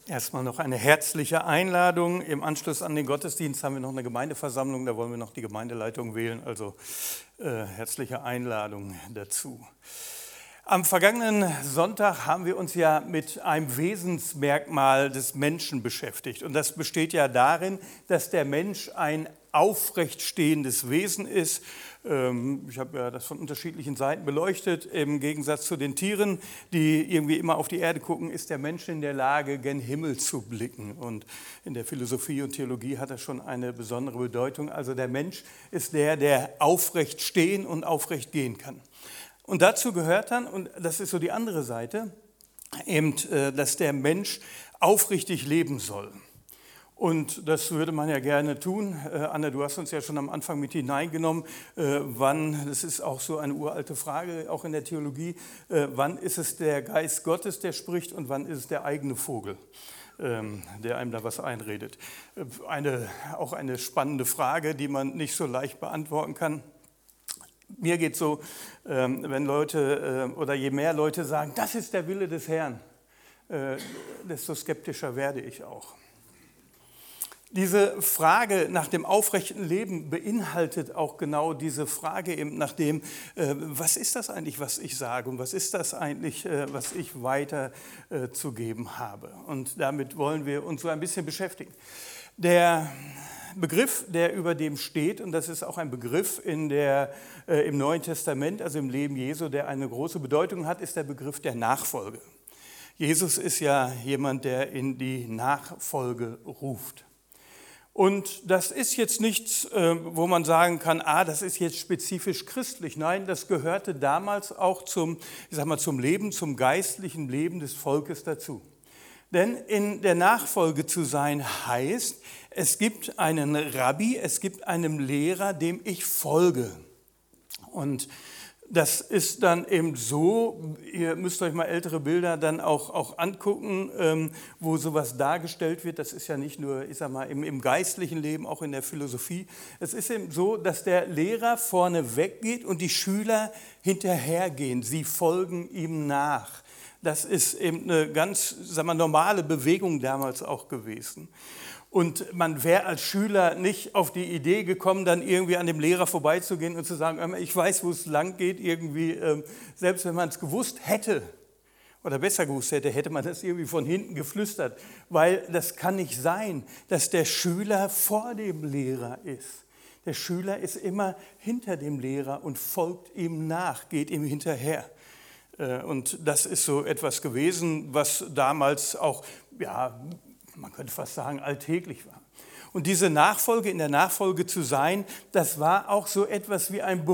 Erstmal noch eine herzliche Einladung. Im Anschluss an den Gottesdienst haben wir noch eine Gemeindeversammlung, da wollen wir noch die Gemeindeleitung wählen, also herzliche Einladung dazu. Am vergangenen Sonntag haben wir uns ja mit einem Wesensmerkmal des Menschen beschäftigt. Und das besteht ja darin, dass der Mensch ein aufrecht stehendes Wesen ist. Ich habe ja das von unterschiedlichen Seiten beleuchtet. Im Gegensatz zu den Tieren, die irgendwie immer auf die Erde gucken, ist der Mensch in der Lage, gen Himmel zu blicken. Und in der Philosophie und Theologie hat das schon eine besondere Bedeutung. Also der Mensch ist der aufrecht stehen und aufrecht gehen kann. Und dazu gehört dann, und das ist so die andere Seite, eben, dass der Mensch aufrichtig leben soll. Und das würde man ja gerne tun. Anna, du hast uns ja schon am Anfang mit hineingenommen, wann, das ist auch so eine uralte Frage, auch in der Theologie, wann ist es der Geist Gottes, der spricht und wann ist es der eigene Vogel, der einem da was einredet. Auch eine spannende Frage, die man nicht so leicht beantworten kann. Mir geht es so, wenn Leute oder je mehr Leute sagen, das ist der Wille des Herrn, desto skeptischer werde ich auch. Diese Frage nach dem aufrechten Leben beinhaltet auch genau diese Frage eben nach dem, was ist das eigentlich, was ich sage und was ist das eigentlich, was ich weiterzugeben habe. Und damit wollen wir uns so ein bisschen beschäftigen. Der Begriff, der über dem steht, und das ist auch ein Begriff im Neuen Testament, also im Leben Jesu, der eine große Bedeutung hat, ist der Begriff der Nachfolge. Jesus ist ja jemand, der in die Nachfolge ruft. Und das ist jetzt nichts, wo man sagen kann, das ist jetzt spezifisch christlich. Nein, das gehörte damals auch zum Leben, zum geistlichen Leben des Volkes dazu. Denn in der Nachfolge zu sein heißt, es gibt einen Rabbi, es gibt einen Lehrer, dem ich folge. Und das ist dann eben so, ihr müsst euch mal ältere Bilder dann auch angucken, wo sowas dargestellt wird. Das ist ja nicht nur, im geistlichen Leben, auch in der Philosophie. Es ist eben so, dass der Lehrer vorne weggeht und die Schüler hinterhergehen. Sie folgen ihm nach. Das ist eben eine ganz, normale Bewegung damals auch gewesen. Und man wäre als Schüler nicht auf die Idee gekommen, dann irgendwie an dem Lehrer vorbeizugehen und zu sagen, ich weiß, wo es lang geht, irgendwie, selbst wenn man es gewusst hätte, oder besser gewusst hätte, hätte man das irgendwie von hinten geflüstert, weil das kann nicht sein, dass der Schüler vor dem Lehrer ist. Der Schüler ist immer hinter dem Lehrer und folgt ihm nach, geht ihm hinterher. Und das ist so etwas gewesen, was damals auch, man könnte fast sagen, alltäglich war. Und diese Nachfolge, in der Nachfolge zu sein, das war auch so etwas wie ein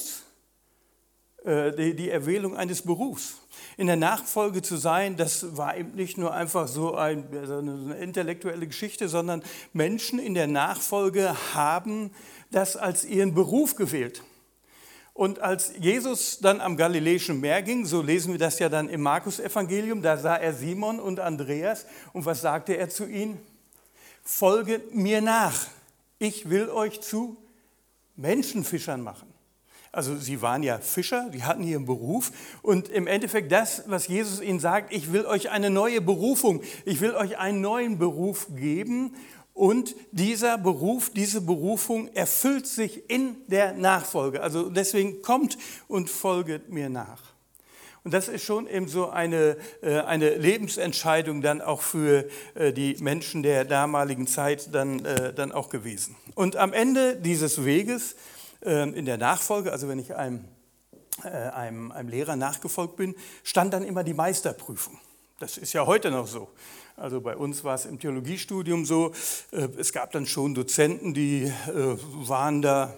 die Erwählung eines Berufs. In der Nachfolge zu sein, das war eben nicht nur einfach so eine intellektuelle Geschichte, sondern Menschen in der Nachfolge haben das als ihren Beruf gewählt. Und als Jesus dann am Galiläischen Meer ging, so lesen wir das ja dann im Markus-Evangelium, da sah er Simon und Andreas und was sagte er zu ihnen? Folget mir nach, ich will euch zu Menschenfischern machen. Also sie waren ja Fischer, die hatten hier einen Beruf und im Endeffekt das, was Jesus ihnen sagt, ich will euch eine neue Berufung, ich will euch einen neuen Beruf geben. Und dieser Beruf, diese Berufung erfüllt sich in der Nachfolge. Also deswegen kommt und folget mir nach. Und das ist schon eben so eine Lebensentscheidung dann auch für die Menschen der damaligen Zeit dann auch gewesen. Und am Ende dieses Weges in der Nachfolge, also wenn ich einem Lehrer nachgefolgt bin, stand dann immer die Meisterprüfung. Das ist ja heute noch so. Also bei uns war es im Theologiestudium so, es gab dann schon Dozenten, die waren da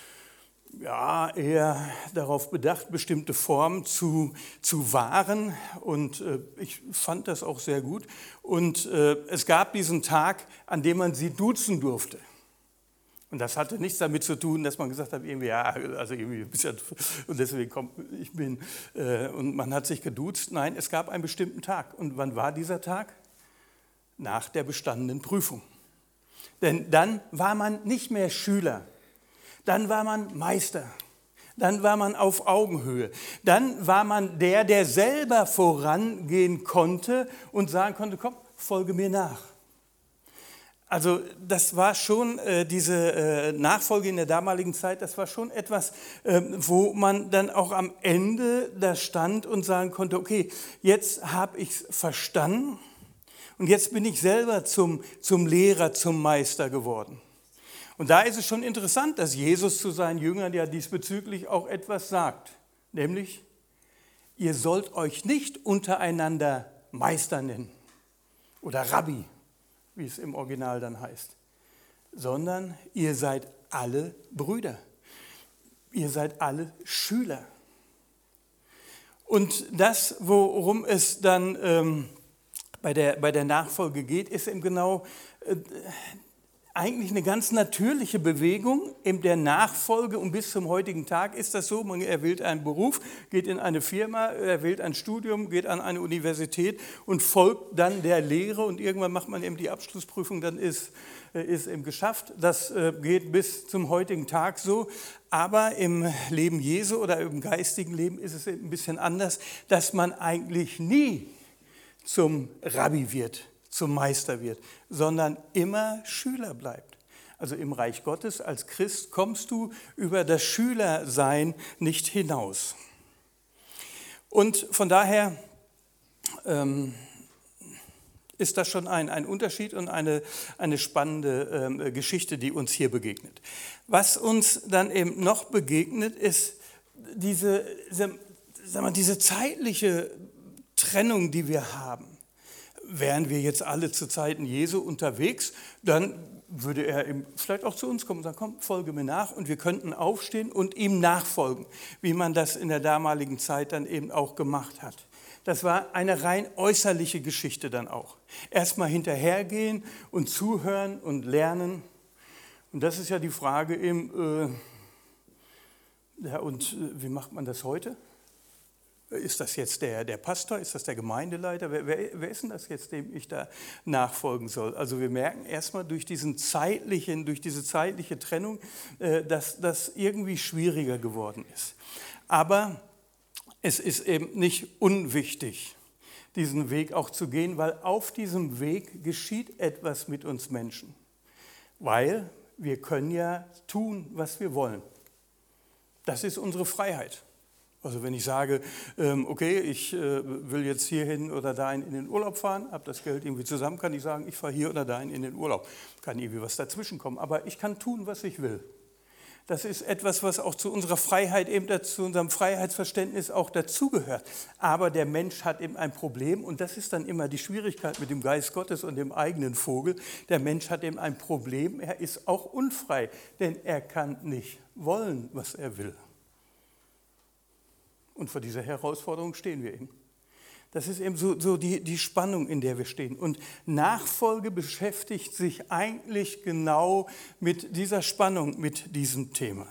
eher darauf bedacht, bestimmte Formen zu wahren und ich fand das auch sehr gut. Und es gab diesen Tag, an dem man sie duzen durfte. Und das hatte nichts damit zu tun, dass man gesagt hat, und deswegen und man hat sich geduzt. Nein, es gab einen bestimmten Tag. Und wann war dieser Tag? Nach der bestandenen Prüfung. Denn dann war man nicht mehr Schüler, dann war man Meister, dann war man auf Augenhöhe, dann war man der selber vorangehen konnte und sagen konnte, komm, folge mir nach. Also das war schon, diese Nachfolge in der damaligen Zeit, das war schon etwas, wo man dann auch am Ende da stand und sagen konnte, okay, jetzt habe ich es verstanden und jetzt bin ich selber zum Lehrer, zum Meister geworden. Und da ist es schon interessant, dass Jesus zu seinen Jüngern ja diesbezüglich auch etwas sagt, nämlich, ihr sollt euch nicht untereinander Meister nennen oder Rabbi, wie es im Original dann heißt, sondern ihr seid alle Brüder. Ihr seid alle Schüler. Und das, worum es dann bei der Nachfolge geht, ist eben genau eigentlich eine ganz natürliche Bewegung in der Nachfolge und bis zum heutigen Tag ist das so, man erwählt einen Beruf, geht in eine Firma, erwählt ein Studium, geht an eine Universität und folgt dann der Lehre und irgendwann macht man eben die Abschlussprüfung, dann ist eben geschafft. Das geht bis zum heutigen Tag so, aber im Leben Jesu oder im geistigen Leben ist es eben ein bisschen anders, dass man eigentlich nie zum Rabbi wird, zum Meister wird, sondern immer Schüler bleibt. Also im Reich Gottes als Christ kommst du über das Schülersein nicht hinaus. Und von daher ist das schon ein Unterschied und eine spannende Geschichte, die uns hier begegnet. Was uns dann eben noch begegnet, ist diese zeitliche Trennung, die wir haben. Wären wir jetzt alle zu Zeiten Jesu unterwegs, dann würde er vielleicht auch zu uns kommen und sagen, komm, folge mir nach und wir könnten aufstehen und ihm nachfolgen, wie man das in der damaligen Zeit dann eben auch gemacht hat. Das war eine rein äußerliche Geschichte dann auch. Erstmal hinterhergehen und zuhören und lernen. Und das ist ja die Frage eben, wie macht man das heute? Ist das jetzt der Pastor? Ist das der Gemeindeleiter? Wer ist denn das jetzt, dem ich da nachfolgen soll? Also wir merken erstmal durch diese zeitliche Trennung, dass das irgendwie schwieriger geworden ist. Aber es ist eben nicht unwichtig, diesen Weg auch zu gehen, weil auf diesem Weg geschieht etwas mit uns Menschen. Weil wir können ja tun, was wir wollen. Das ist unsere Freiheit. Also wenn ich sage, okay, ich will jetzt hierhin oder dahin in den Urlaub fahren, habe das Geld irgendwie zusammen, kann ich sagen, ich fahre hier oder dahin in den Urlaub. Kann irgendwie was dazwischen kommen, aber ich kann tun, was ich will. Das ist etwas, was auch zu unserer Freiheit, eben zu unserem Freiheitsverständnis auch dazugehört. Aber der Mensch hat eben ein Problem und das ist dann immer die Schwierigkeit mit dem Geist Gottes und dem eigenen Vogel. Der Mensch hat eben ein Problem, er ist auch unfrei, denn er kann nicht wollen, was er will. Und vor dieser Herausforderung stehen wir eben. Das ist eben so die Spannung, in der wir stehen. Und Nachfolge beschäftigt sich eigentlich genau mit dieser Spannung, mit diesem Thema.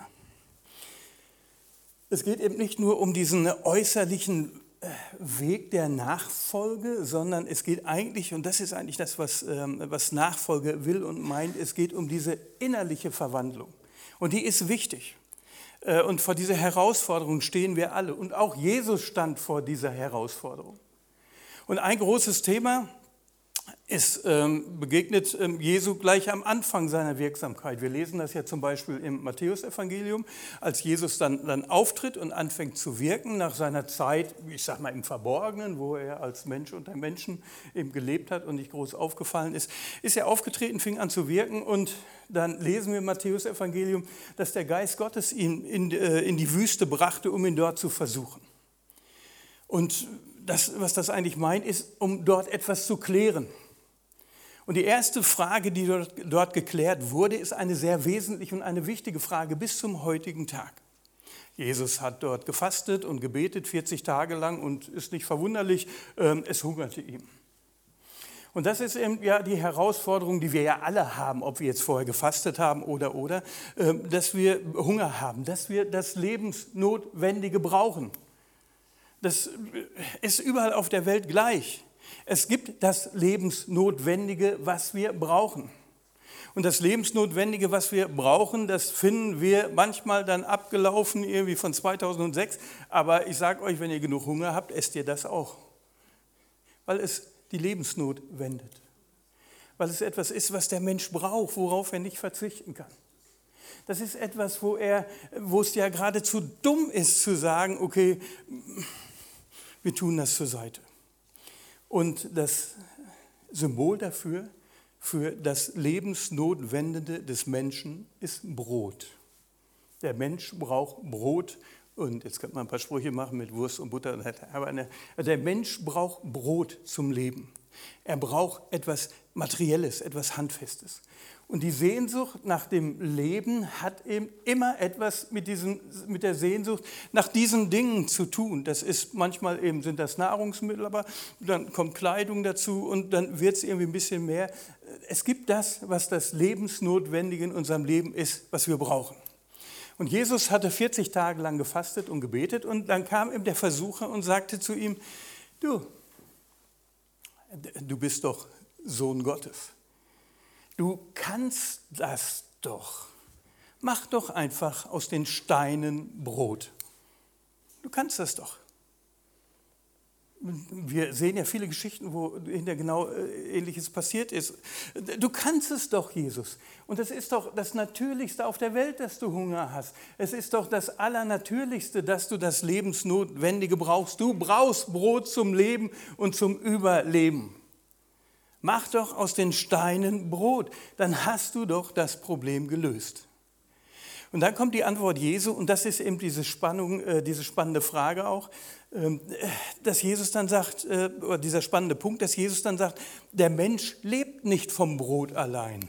Es geht eben nicht nur um diesen äußerlichen Weg der Nachfolge, sondern es geht eigentlich, und das ist eigentlich das, was Nachfolge will und meint, es geht um diese innerliche Verwandlung. Und die ist wichtig. Und vor dieser Herausforderung stehen wir alle. Und auch Jesus stand vor dieser Herausforderung. Und ein großes Thema begegnet Jesu gleich am Anfang seiner Wirksamkeit. Wir lesen das ja zum Beispiel im Matthäusevangelium, als Jesus dann auftritt und anfängt zu wirken nach seiner Zeit, ich sag mal im Verborgenen, wo er als Mensch unter Menschen eben gelebt hat und nicht groß aufgefallen ist er aufgetreten, fing an zu wirken und dann lesen wir im Matthäusevangelium, dass der Geist Gottes ihn in die Wüste brachte, um ihn dort zu versuchen. Und was das eigentlich meint, ist, um dort etwas zu klären. Und die erste Frage, die dort geklärt wurde, ist eine sehr wesentliche und eine wichtige Frage bis zum heutigen Tag. Jesus hat dort gefastet und gebetet 40 Tage lang und ist nicht verwunderlich, es hungerte ihm. Und das ist eben ja die Herausforderung, die wir ja alle haben, ob wir jetzt vorher gefastet haben oder, dass wir Hunger haben, dass wir das Lebensnotwendige brauchen. Das ist überall auf der Welt gleich. Es gibt das Lebensnotwendige, was wir brauchen. Und das Lebensnotwendige, was wir brauchen, das finden wir manchmal dann abgelaufen, irgendwie von 2006. Aber ich sage euch, wenn ihr genug Hunger habt, esst ihr das auch. Weil es die Lebensnot wendet. Weil es etwas ist, was der Mensch braucht, worauf er nicht verzichten kann. Das ist etwas, wo es ja geradezu dumm ist zu sagen, okay, wir tun das zur Seite. Und das Symbol dafür, für das Lebensnotwendende des Menschen, ist Brot. Der Mensch braucht Brot. Und jetzt könnte man ein paar Sprüche machen mit Wurst und Butter. Aber der Mensch braucht Brot zum Leben. Er braucht etwas Materielles, etwas Handfestes. Und die Sehnsucht nach dem Leben hat eben immer etwas mit der Sehnsucht nach diesen Dingen zu tun. Das ist manchmal eben sind das Nahrungsmittel, aber dann kommt Kleidung dazu und dann wird es irgendwie ein bisschen mehr. Es gibt das, was das Lebensnotwendige in unserem Leben ist, was wir brauchen. Und Jesus hatte 40 Tage lang gefastet und gebetet und dann kam ihm der Versucher und sagte zu ihm, du bist doch Sohn Gottes. Du kannst das doch. Mach doch einfach aus den Steinen Brot. Du kannst das doch. Wir sehen ja viele Geschichten, wo hinterher genau Ähnliches passiert ist. Du kannst es doch, Jesus. Und das ist doch das Natürlichste auf der Welt, dass du Hunger hast. Es ist doch das Allernatürlichste, dass du das Lebensnotwendige brauchst. Du brauchst Brot zum Leben und zum Überleben. Mach doch aus den Steinen Brot. Dann hast du doch das Problem gelöst. Und dann kommt die Antwort Jesu, und das ist eben diese spannende Frage auch, dass Jesus dann sagt, oder dieser spannende Punkt, dass Jesus dann sagt, der Mensch lebt nicht vom Brot allein.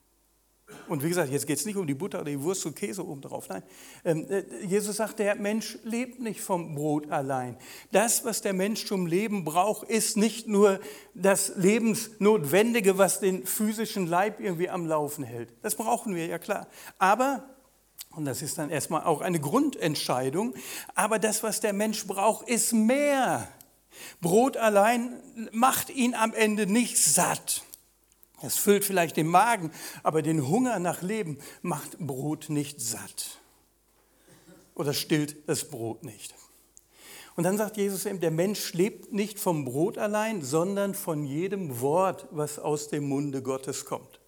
Und wie gesagt, jetzt geht es nicht um die Butter oder die Wurst und Käse oben drauf. Nein, Jesus sagt, der Mensch lebt nicht vom Brot allein. Das, was der Mensch zum Leben braucht, ist nicht nur das Lebensnotwendige, was den physischen Leib irgendwie am Laufen hält. Das brauchen wir, ja klar. Aber, und das ist dann erstmal auch eine Grundentscheidung, aber das, was der Mensch braucht, ist mehr. Brot allein macht ihn am Ende nicht satt. Es füllt vielleicht den Magen, aber den Hunger nach Leben macht Brot nicht satt. Oder stillt das Brot nicht. Und dann sagt Jesus eben, der Mensch lebt nicht vom Brot allein, sondern von jedem Wort, was aus dem Munde Gottes kommt.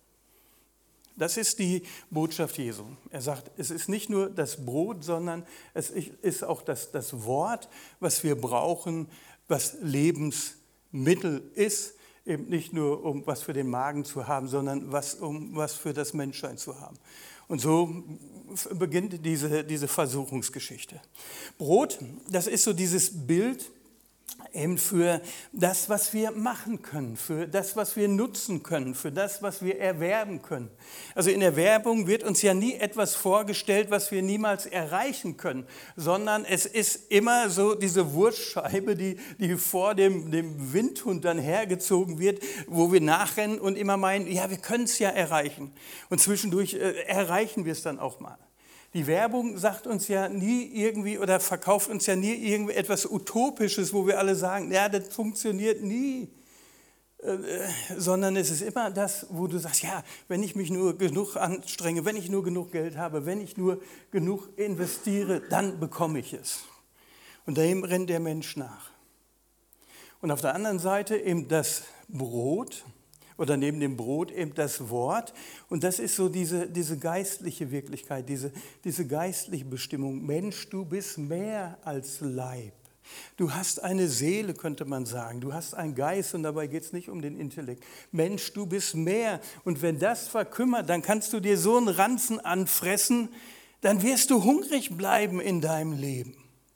Das ist die Botschaft Jesu. Er sagt, es ist nicht nur das Brot, sondern es ist auch das Wort, was wir brauchen, was Lebensmittel ist. Eben nicht nur, um was für den Magen zu haben, sondern um was für das Menschsein zu haben. Und so beginnt diese Versuchungsgeschichte. Brot, das ist so dieses Bild eben für das, was wir machen können, für das, was wir nutzen können, für das, was wir erwerben können. Also in der Werbung wird uns ja nie etwas vorgestellt, was wir niemals erreichen können, sondern es ist immer so diese Wurstscheibe, die vor dem Windhund dann hergezogen wird, wo wir nachrennen und immer meinen, ja, wir können es ja erreichen. Und zwischendurch erreichen wir es dann auch mal. Die Werbung sagt uns ja nie irgendwie oder verkauft uns ja nie irgendwie etwas Utopisches, wo wir alle sagen, ja, das funktioniert nie. Sondern es ist immer das, wo du sagst, ja, wenn ich mich nur genug anstrenge, wenn ich nur genug Geld habe, wenn ich nur genug investiere, dann bekomme ich es. Und dem rennt der Mensch nach. Und auf der anderen Seite eben das Brot, oder neben dem Brot eben das Wort. Und das ist so diese geistliche Wirklichkeit, diese geistliche Bestimmung. Mensch, du bist mehr als Leib. Du hast eine Seele, könnte man sagen. Du hast einen Geist und dabei geht es nicht um den Intellekt. Mensch, du bist mehr. Und wenn das verkümmert, dann kannst du dir so einen Ranzen anfressen, dann wirst du hungrig bleiben in deinem Leben.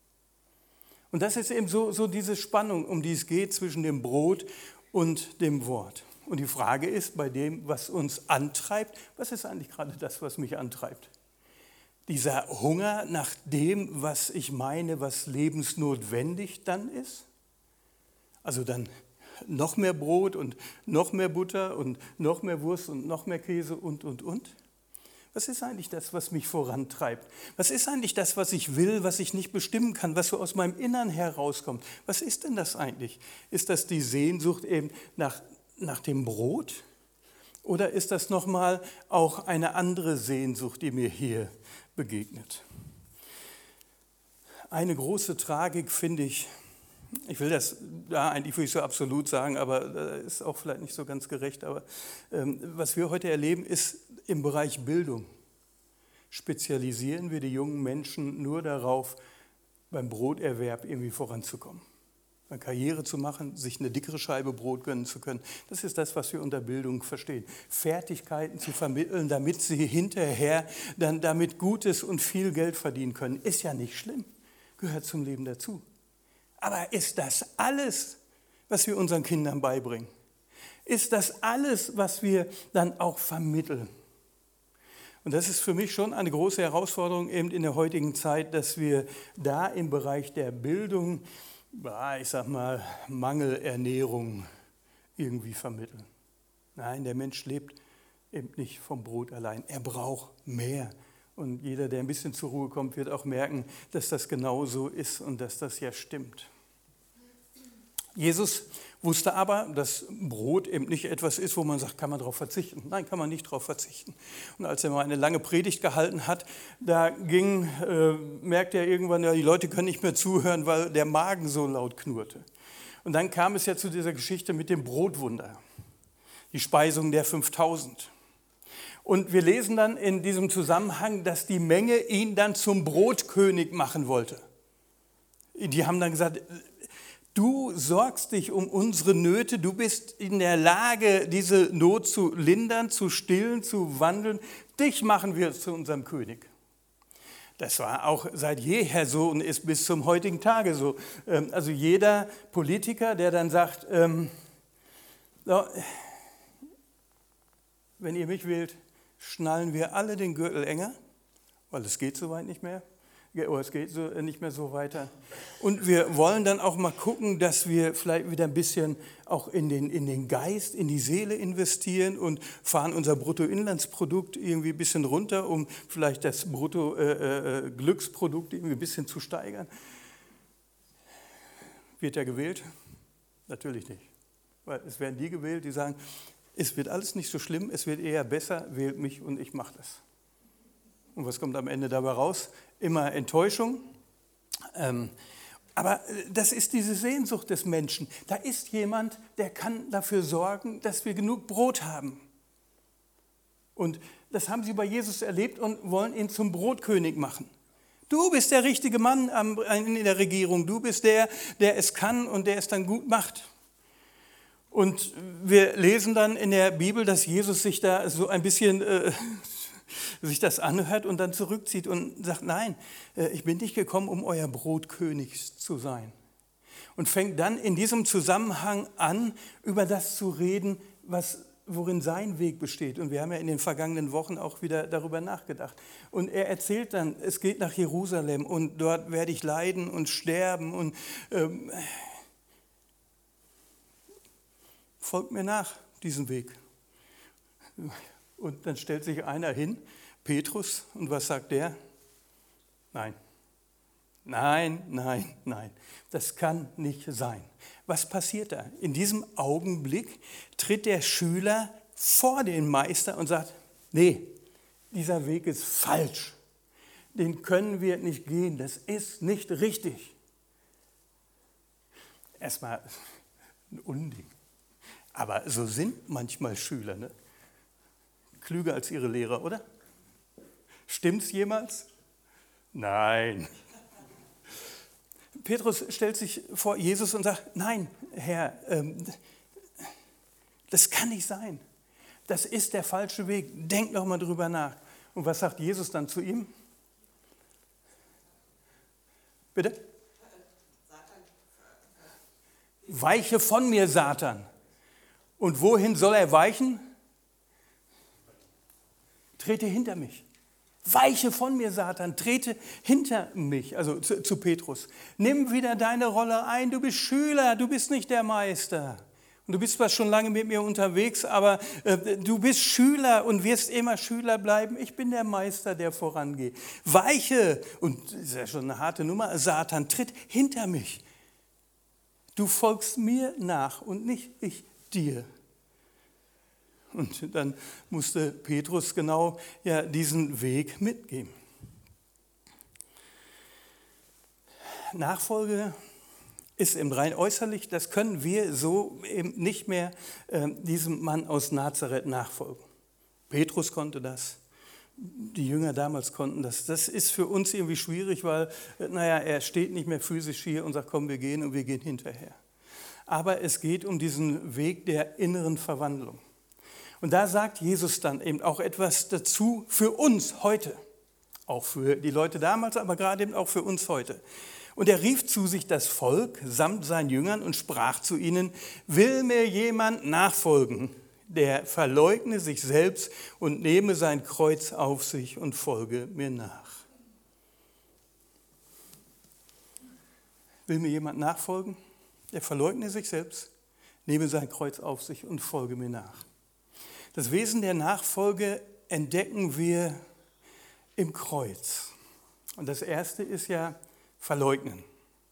Und das ist eben so diese Spannung, um die es geht zwischen dem Brot und dem Wort. Und die Frage ist, bei dem, was uns antreibt, was ist eigentlich gerade das, was mich antreibt? Dieser Hunger nach dem, was ich meine, was lebensnotwendig dann ist? Also dann noch mehr Brot und noch mehr Butter und noch mehr Wurst und noch mehr Käse und. Was ist eigentlich das, was mich vorantreibt? Was ist eigentlich das, was ich will, was ich nicht bestimmen kann, was so aus meinem Innern herauskommt? Was ist denn das eigentlich? Ist das die Sehnsucht eben nach dem Brot? Oder ist das nochmal auch eine andere Sehnsucht, die mir hier begegnet? Eine große Tragik finde ich Ich will das, ja, eigentlich würde ich so absolut sagen, aber das ist auch vielleicht nicht so ganz gerecht. Aber was wir heute erleben, ist im Bereich Bildung. Spezialisieren wir die jungen Menschen nur darauf, beim Broterwerb irgendwie voranzukommen. Karriere zu machen, sich eine dickere Scheibe Brot gönnen zu können. Das ist das, was wir unter Bildung verstehen. Fertigkeiten zu vermitteln, damit sie hinterher dann damit Gutes und viel Geld verdienen können. Ist ja nicht schlimm, gehört zum Leben dazu. Aber ist das alles, was wir unseren Kindern beibringen? Ist das alles, was wir dann auch vermitteln? Und das ist für mich schon eine große Herausforderung eben in der heutigen Zeit, dass wir da im Bereich der Bildung, ich sag mal, Mangelernährung irgendwie vermitteln. Nein, der Mensch lebt eben nicht vom Brot allein. Er braucht mehr. Und jeder, der ein bisschen zur Ruhe kommt, wird auch merken, dass das genau so ist und dass das ja stimmt. Jesus wusste aber, dass Brot eben nicht etwas ist, wo man sagt, kann man darauf verzichten. Nein, kann man nicht darauf verzichten. Und als er mal eine lange Predigt gehalten hat, da merkte er irgendwann, ja, die Leute können nicht mehr zuhören, weil der Magen so laut knurrte. Und dann kam es ja zu dieser Geschichte mit dem Brotwunder, die Speisung der 5000. Und wir lesen dann in diesem Zusammenhang, dass die Menge ihn dann zum Brotkönig machen wollte. Die haben dann gesagt, du sorgst dich um unsere Nöte, du bist in der Lage, diese Not zu lindern, zu stillen, zu wandeln. Dich machen wir zu unserem König. Das war auch seit jeher so und ist bis zum heutigen Tage so. Also jeder Politiker, der dann sagt, so, wenn ihr mich wählt, schnallen wir alle den Gürtel enger, weil es geht soweit nicht mehr. Es geht so, nicht mehr so weiter. Und wir wollen dann auch mal gucken, dass wir vielleicht wieder ein bisschen auch in den Geist, in die Seele investieren und fahren unser Bruttoinlandsprodukt irgendwie ein bisschen runter, um vielleicht das Brutto-Glücksprodukt irgendwie ein bisschen zu steigern. Wird er gewählt? Natürlich nicht. Weil es werden die gewählt, die sagen, es wird alles nicht so schlimm, es wird eher besser, wählt mich und ich mache das. Und was kommt am Ende dabei raus? Immer Enttäuschung. Aber das ist diese Sehnsucht des Menschen. Da ist jemand, der kann dafür sorgen, dass wir genug Brot haben. Und das haben sie bei Jesus erlebt und wollen ihn zum Brotkönig machen. Du bist der richtige Mann in der Regierung. Du bist der es kann und der es dann gut macht. Und wir lesen dann in der Bibel, dass Jesus sich da so ein bisschen sich das anhört und dann zurückzieht und sagt, nein, ich bin nicht gekommen, um euer Brotkönig zu sein. Und fängt dann in diesem Zusammenhang an, über das zu reden, worin sein Weg besteht. Und wir haben ja in den vergangenen Wochen auch wieder darüber nachgedacht. Und er erzählt dann, es geht nach Jerusalem und dort werde ich leiden und sterben und folgt mir nach, diesen Weg. Und dann stellt sich einer hin, Petrus, und was sagt der? Nein, nein, nein, nein, das kann nicht sein. Was passiert da? In diesem Augenblick tritt der Schüler vor den Meister und sagt, nee, dieser Weg ist falsch, den können wir nicht gehen, das ist nicht richtig. Erstmal ein Unding, aber so sind manchmal Schüler, ne? Klüger als ihre Lehrer, oder? Stimmt's jemals? Nein. Petrus stellt sich vor Jesus und sagt, nein, Herr, das kann nicht sein. Das ist der falsche Weg. Denk noch mal drüber nach. Und was sagt Jesus dann zu ihm? Bitte? Weiche von mir, Satan. Und wohin soll er weichen? Trete hinter mich. Weiche von mir, Satan, trete hinter mich, also zu Petrus. Nimm wieder deine Rolle ein, du bist Schüler, du bist nicht der Meister. Und du bist zwar schon lange mit mir unterwegs, aber du bist Schüler und wirst immer Schüler bleiben. Ich bin der Meister, der vorangeht. Weiche, und das ist ja schon eine harte Nummer, Satan, tritt hinter mich. Du folgst mir nach und nicht ich dir. Und dann musste Petrus genau diesen Weg mitgehen. Nachfolge ist eben rein äußerlich, das können wir so eben nicht mehr diesem Mann aus Nazareth nachfolgen. Petrus konnte das, die Jünger damals konnten das. Das ist für uns irgendwie schwierig, weil, er steht nicht mehr physisch hier und sagt, komm, wir gehen und wir gehen hinterher. Aber es geht um diesen Weg der inneren Verwandlung. Und da sagt Jesus dann eben auch etwas dazu für uns heute. Auch für die Leute damals, aber gerade eben auch für uns heute. Und er rief zu sich das Volk samt seinen Jüngern und sprach zu ihnen, will mir jemand nachfolgen, der verleugne sich selbst und nehme sein Kreuz auf sich und folge mir nach. Will mir jemand nachfolgen, der verleugne sich selbst, nehme sein Kreuz auf sich und folge mir nach. Das Wesen der Nachfolge entdecken wir im Kreuz. Und das erste ist ja verleugnen.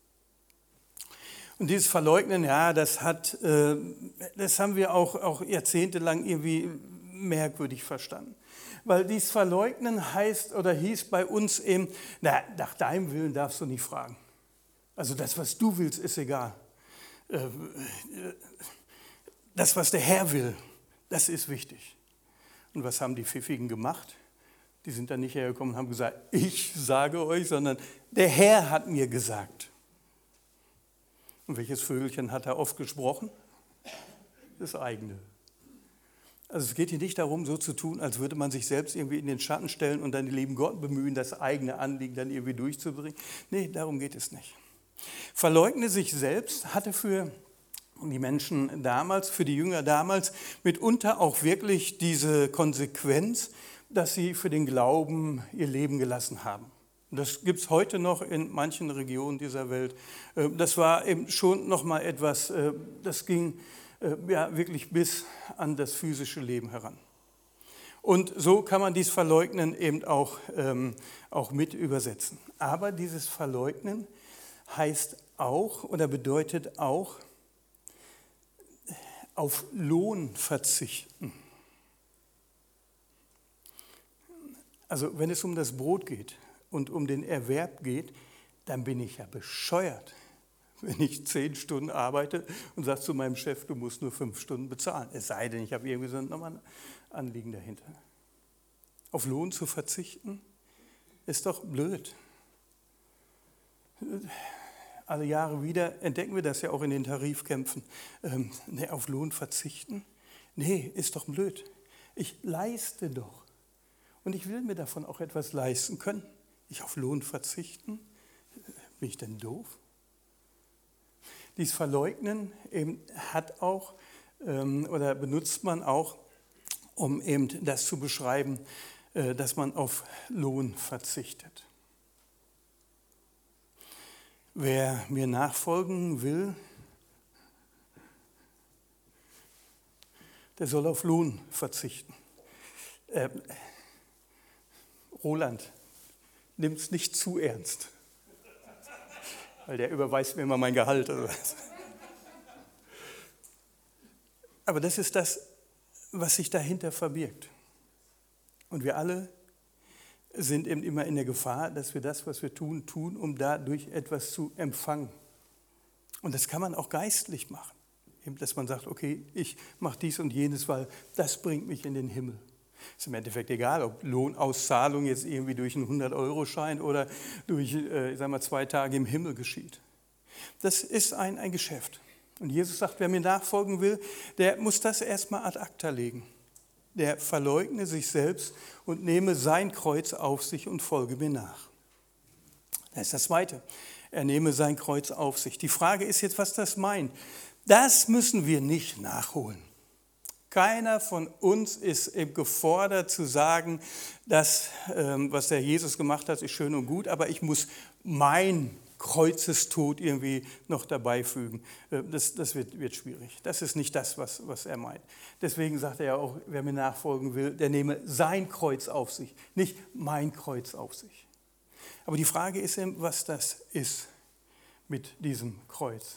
Und dieses Verleugnen, das haben wir auch jahrzehntelang irgendwie merkwürdig verstanden. Weil dieses Verleugnen heißt oder hieß bei uns eben, nach deinem Willen darfst du nicht fragen. Also das, was du willst, ist egal. Das, was der Herr will, das ist wichtig. Und was haben die Pfiffigen gemacht? Die sind dann nicht hergekommen und haben gesagt, ich sage euch, sondern der Herr hat mir gesagt. Und welches Vögelchen hat er oft gesprochen? Das eigene. Also es geht hier nicht darum, so zu tun, als würde man sich selbst irgendwie in den Schatten stellen und dann den lieben Gott bemühen, das eigene Anliegen dann irgendwie durchzubringen. Nee, darum geht es nicht. Verleugne sich selbst hatte für die Menschen damals, für die Jünger damals mitunter auch wirklich diese Konsequenz, dass sie für den Glauben ihr Leben gelassen haben. Und das gibt es heute noch in manchen Regionen dieser Welt. Das war eben schon nochmal etwas, das ging wirklich bis an das physische Leben heran. Und so kann man dies Verleugnen eben auch mit übersetzen. Aber dieses Verleugnen heißt auch oder bedeutet auch auf Lohn verzichten. Also wenn es um das Brot geht und um den Erwerb geht, dann bin ich ja bescheuert, wenn ich 10 Stunden arbeite und sage zu meinem Chef, du musst nur 5 Stunden bezahlen. Es sei denn, ich habe irgendwie so nochmal ein Anliegen dahinter. Auf Lohn zu verzichten, ist doch blöd. Alle Jahre wieder entdecken wir das ja auch in den Tarifkämpfen. Auf Lohn verzichten? Nee, ist doch blöd. Ich leiste doch. Und ich will mir davon auch etwas leisten können. Ich auf Lohn verzichten? Bin ich denn doof? Dies Verleugnen eben hat auch oder benutzt man auch, um eben das zu beschreiben, dass man auf Lohn verzichtet. Wer mir nachfolgen will, der soll auf Lohn verzichten. Roland, nimm es nicht zu ernst, weil der überweist mir immer mein Gehalt. Aber das ist das, was sich dahinter verbirgt. Und wir alle sind eben immer in der Gefahr, dass wir das, was wir tun, um dadurch etwas zu empfangen. Und das kann man auch geistlich machen. Eben, dass man sagt, okay, ich mache dies und jenes, weil das bringt mich in den Himmel. Ist im Endeffekt egal, ob Lohnauszahlung jetzt irgendwie durch einen 100-Euro-Schein oder durch, 2 Tage im Himmel geschieht. Das ist ein Geschäft. Und Jesus sagt, wer mir nachfolgen will, der muss das erstmal ad acta legen. Der verleugne sich selbst und nehme sein Kreuz auf sich und folge mir nach. Das ist das Zweite. Er nehme sein Kreuz auf sich. Die Frage ist jetzt, was das meint. Das müssen wir nicht nachholen. Keiner von uns ist eben gefordert zu sagen, das, was der Jesus gemacht hat, ist schön und gut, aber ich muss mein Kreuzestod irgendwie noch dabei fügen. Das wird schwierig. Das ist nicht das, was er meint. Deswegen sagt er ja auch, wer mir nachfolgen will, der nehme sein Kreuz auf sich, nicht mein Kreuz auf sich. Aber die Frage ist eben, was das ist mit diesem Kreuz.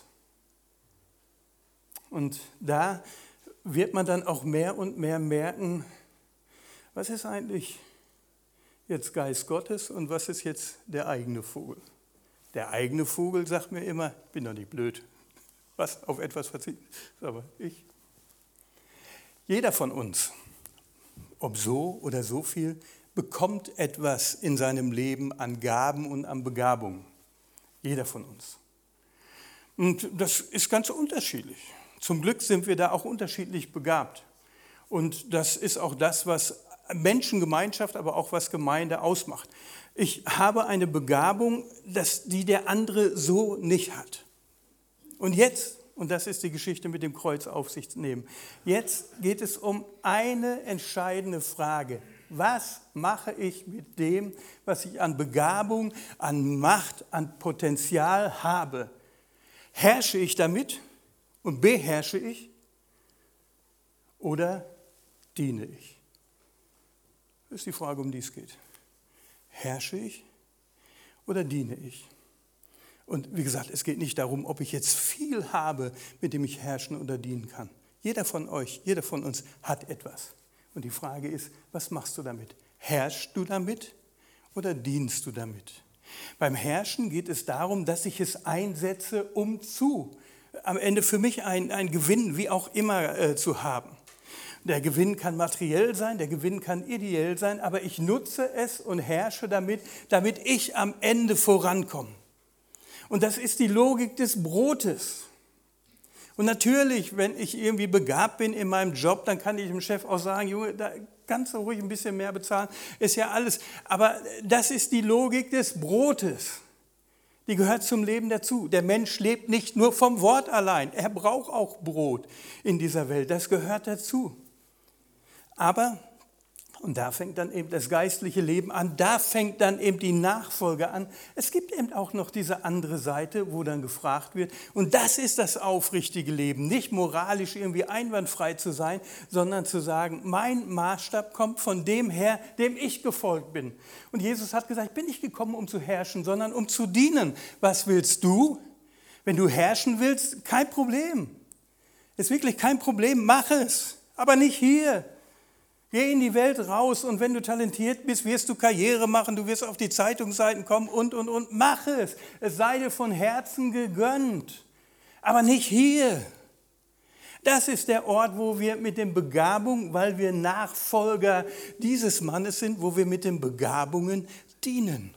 Und da wird man dann auch mehr und mehr merken, was ist eigentlich jetzt Geist Gottes und was ist jetzt der eigene Vogel. Der eigene Vogel sagt mir immer, ich bin doch nicht blöd. Was? Auf etwas verzichten? Aber ich. Jeder von uns, ob so oder so viel, bekommt etwas in seinem Leben an Gaben und an Begabungen. Jeder von uns. Und das ist ganz unterschiedlich. Zum Glück sind wir da auch unterschiedlich begabt. Und das ist auch das, was Menschengemeinschaft, aber auch was Gemeinde ausmacht. Ich habe eine Begabung, die der andere so nicht hat. Und jetzt, und das ist die Geschichte mit dem Kreuz auf sich nehmen, jetzt geht es um eine entscheidende Frage. Was mache ich mit dem, was ich an Begabung, an Macht, an Potenzial habe? Herrsche ich damit und beherrsche ich oder diene ich? Das ist die Frage, um die es geht. Herrsche ich oder diene ich? Und wie gesagt, es geht nicht darum, ob ich jetzt viel habe, mit dem ich herrschen oder dienen kann. Jeder von euch, jeder von uns hat etwas. Und die Frage ist, was machst du damit? Herrschst du damit oder dienst du damit? Beim Herrschen geht es darum, dass ich es einsetze, um am Ende für mich ein Gewinn, wie auch immer, zu haben. Der Gewinn kann materiell sein, der Gewinn kann ideell sein, aber ich nutze es und herrsche damit ich am Ende vorankomme. Und das ist die Logik des Brotes. Und natürlich, wenn ich irgendwie begabt bin in meinem Job, dann kann ich dem Chef auch sagen, Junge, da kannst du ruhig ein bisschen mehr bezahlen, ist ja alles. Aber das ist die Logik des Brotes. Die gehört zum Leben dazu. Der Mensch lebt nicht nur vom Wort allein, er braucht auch Brot in dieser Welt, das gehört dazu. Aber, und da fängt dann eben das geistliche Leben an, da fängt dann eben die Nachfolge an. Es gibt eben auch noch diese andere Seite, wo dann gefragt wird, und das ist das aufrichtige Leben, nicht moralisch irgendwie einwandfrei zu sein, sondern zu sagen, mein Maßstab kommt von dem her, dem ich gefolgt bin. Und Jesus hat gesagt, ich bin nicht gekommen, um zu herrschen, sondern um zu dienen. Was willst du? Wenn du herrschen willst, kein Problem. Ist wirklich kein Problem, mach es, aber nicht hier. Geh in die Welt raus und wenn du talentiert bist, wirst du Karriere machen, du wirst auf die Zeitungsseiten kommen und. Mach es. Es sei dir von Herzen gegönnt, aber nicht hier. Das ist der Ort, wo wir mit den Begabungen, weil wir Nachfolger dieses Mannes sind, wo wir mit den Begabungen dienen.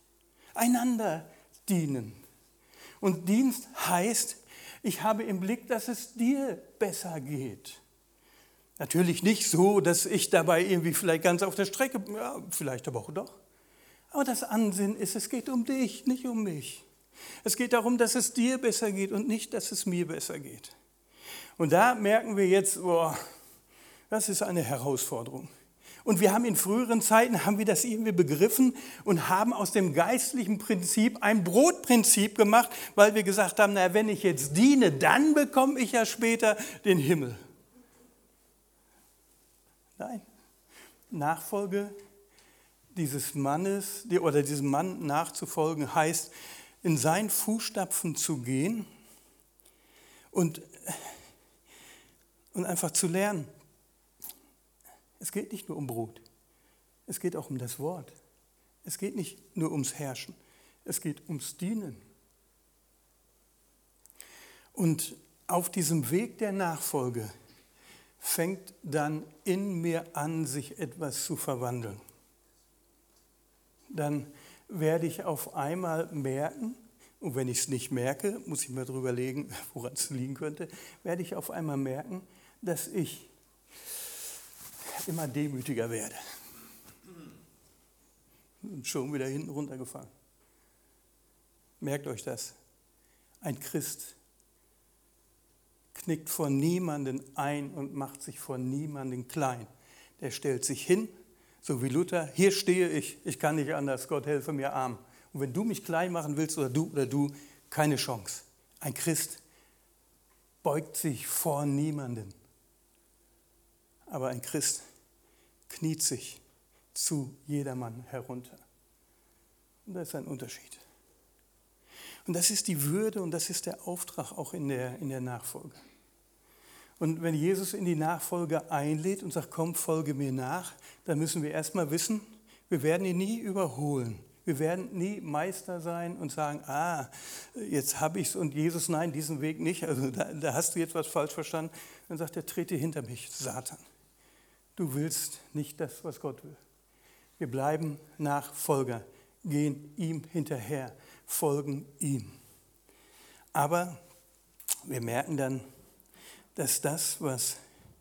Einander dienen. Und Dienst heißt, ich habe im Blick, dass es dir besser geht. Natürlich nicht so, dass ich dabei irgendwie vielleicht ganz auf der Strecke, ja, vielleicht aber auch doch. Aber das Ansinnen ist, es geht um dich, nicht um mich. Es geht darum, dass es dir besser geht und nicht, dass es mir besser geht. Und da merken wir jetzt, boah, das ist eine Herausforderung. Und wir haben in früheren Zeiten, haben wir das irgendwie begriffen und haben aus dem geistlichen Prinzip ein Brotprinzip gemacht, weil wir gesagt haben, na, wenn ich jetzt diene, dann bekomme ich ja später den Himmel. Nein, Nachfolge dieses Mannes oder diesem Mann nachzufolgen heißt, in seinen Fußstapfen zu gehen und einfach zu lernen. Es geht nicht nur um Brot, es geht auch um das Wort. Es geht nicht nur ums Herrschen, es geht ums Dienen. Und auf diesem Weg der Nachfolge fängt dann in mir an, sich etwas zu verwandeln. Dann werde ich auf einmal merken, und wenn ich es nicht merke, muss ich mir darüber überlegen, woran es liegen könnte, werde ich auf einmal merken, dass ich immer demütiger werde. Und schon wieder hinten runtergefallen. Merkt euch das. Ein Christ knickt vor niemanden ein und macht sich vor niemanden klein. Der stellt sich hin, so wie Luther, hier stehe ich kann nicht anders, Gott helfe mir arm. Und wenn du mich klein machen willst oder du, keine Chance. Ein Christ beugt sich vor niemanden. Aber ein Christ kniet sich zu jedermann herunter. Und das ist ein Unterschied. Und das ist die Würde und das ist der Auftrag auch in der Nachfolge. Und wenn Jesus in die Nachfolge einlädt und sagt, komm, folge mir nach, dann müssen wir erstmal wissen, wir werden ihn nie überholen. Wir werden nie Meister sein und sagen, jetzt habe ich es und Jesus, nein, diesen Weg nicht. Also da hast du jetzt was falsch verstanden. Dann sagt er, trete hinter mich, Satan. Du willst nicht das, was Gott will. Wir bleiben Nachfolger, gehen ihm hinterher, folgen ihm. Aber wir merken dann, dass das, was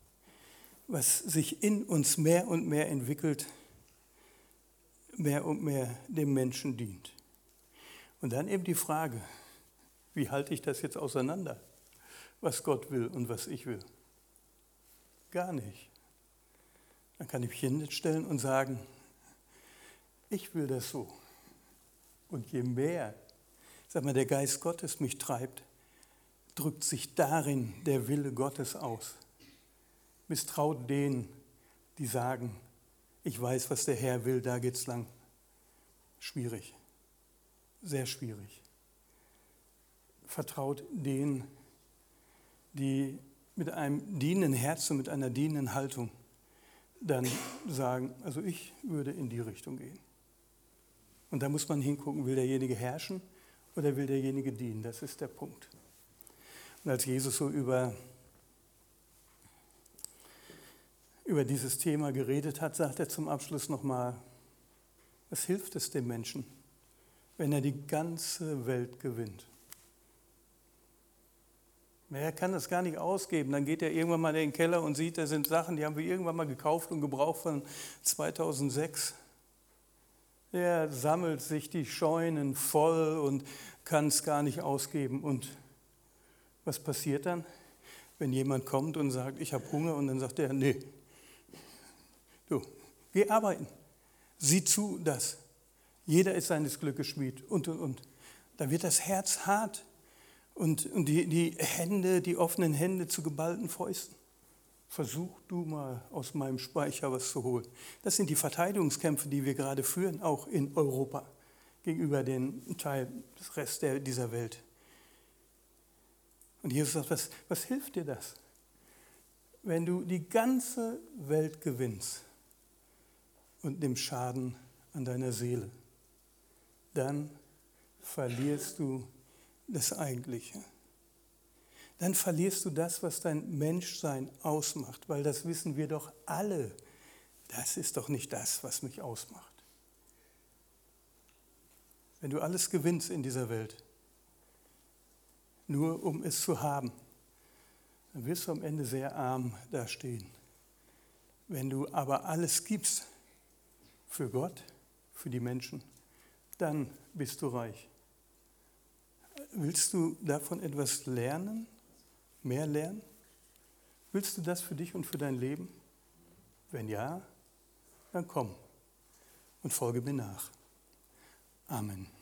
sich in uns mehr und mehr entwickelt, mehr und mehr dem Menschen dient. Und dann eben die Frage, wie halte ich das jetzt auseinander, was Gott will und was ich will? Gar nicht. Dann kann ich mich hinstellen und sagen, ich will das so. Und je mehr, der Geist Gottes mich treibt, drückt sich darin der Wille Gottes aus. Misstraut denen, die sagen, ich weiß, was der Herr will, da geht's lang. Schwierig, sehr schwierig. Vertraut denen, die mit einem dienenden Herzen, mit einer dienenden Haltung dann sagen, also ich würde in die Richtung gehen. Und da muss man hingucken, will derjenige herrschen oder will derjenige dienen? Das ist der Punkt. Und als Jesus so über dieses Thema geredet hat, sagt er zum Abschluss nochmal, was hilft es dem Menschen, wenn er die ganze Welt gewinnt? Er kann das gar nicht ausgeben. Dann geht er irgendwann mal in den Keller und sieht, da sind Sachen, die haben wir irgendwann mal gekauft und gebraucht von 2006. Er sammelt sich die Scheunen voll und kann es gar nicht ausgeben. Und was passiert dann, wenn jemand kommt und sagt, ich habe Hunger, und dann sagt er, nee, du, geh arbeiten. Sieh zu, dass jeder ist seines Glückes Schmied und. Da wird das Herz hart und die Hände, die offenen Hände zu geballten Fäusten. Versuch du mal aus meinem Speicher was zu holen. Das sind die Verteidigungskämpfe, die wir gerade führen, auch in Europa, gegenüber dem Teil des Restes dieser Welt. Und Jesus sagt, was hilft dir das, wenn du die ganze Welt gewinnst und nimmst Schaden an deiner Seele? Dann verlierst du das Eigentliche. Dann verlierst du das, was dein Menschsein ausmacht, weil das wissen wir doch alle. Das ist doch nicht das, was mich ausmacht. Wenn du alles gewinnst in dieser Welt, nur um es zu haben, dann wirst du am Ende sehr arm dastehen. Wenn du aber alles gibst für Gott, für die Menschen, dann bist du reich. Willst du davon etwas lernen? Mehr lernen? Willst du das für dich und für dein Leben? Wenn ja, dann komm und folge mir nach. Amen.